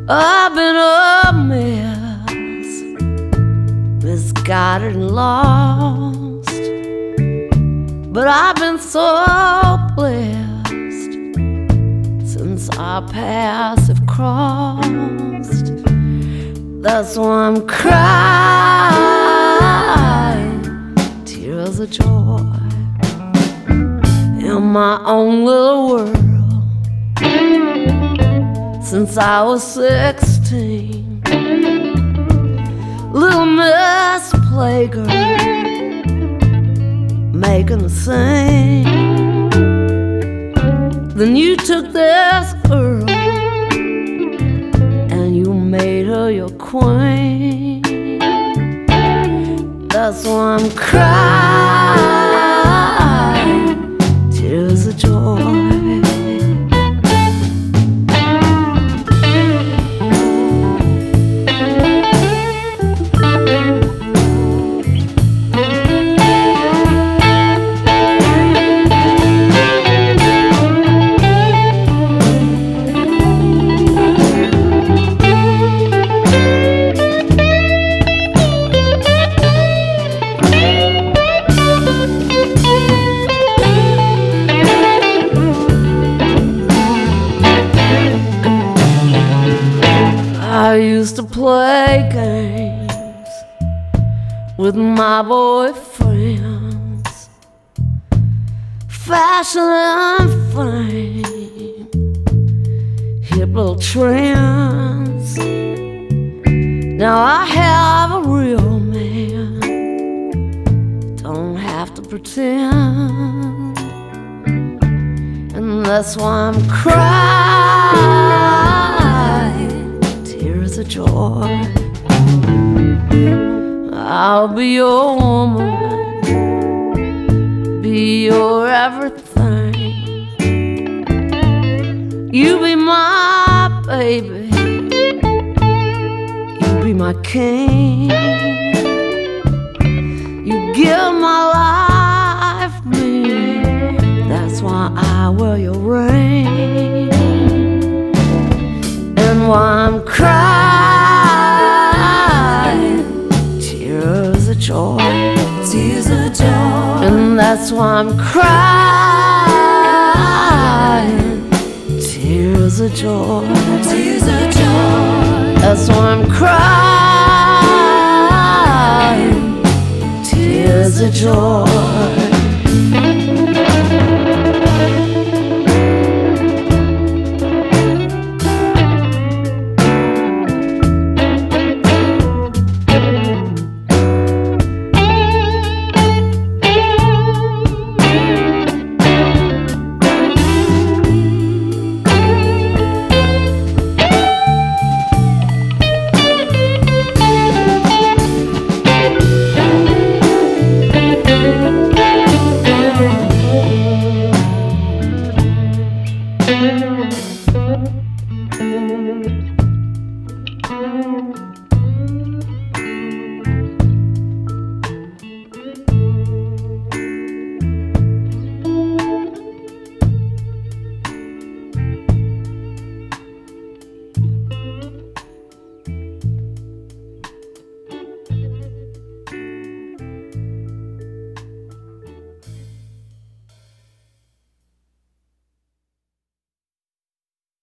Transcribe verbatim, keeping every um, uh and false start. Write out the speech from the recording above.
I've been a mess, misguided and lost, but I've been so blessed since our paths have crossed. That's why I'm crying tears of joy in my own little world. Since I was sixteen, little Miss Playgirl, making a scene. Then you took this girl and you made her your queen. That's why I'm crying tears of joy. I used to play games with my boyfriends, fashion and fame, hip little trends. Now I have a real man, don't have to pretend, and that's why I'm crying tears of joy. I'll be your woman, be your everything. You be my baby, you be my king. You give my life meaning, that's why I wear your ring. And why I'm crying tears of joy, tears of joy. And that's why I'm crying tears of joy, tears of joy. That's why I'm crying tears of joy.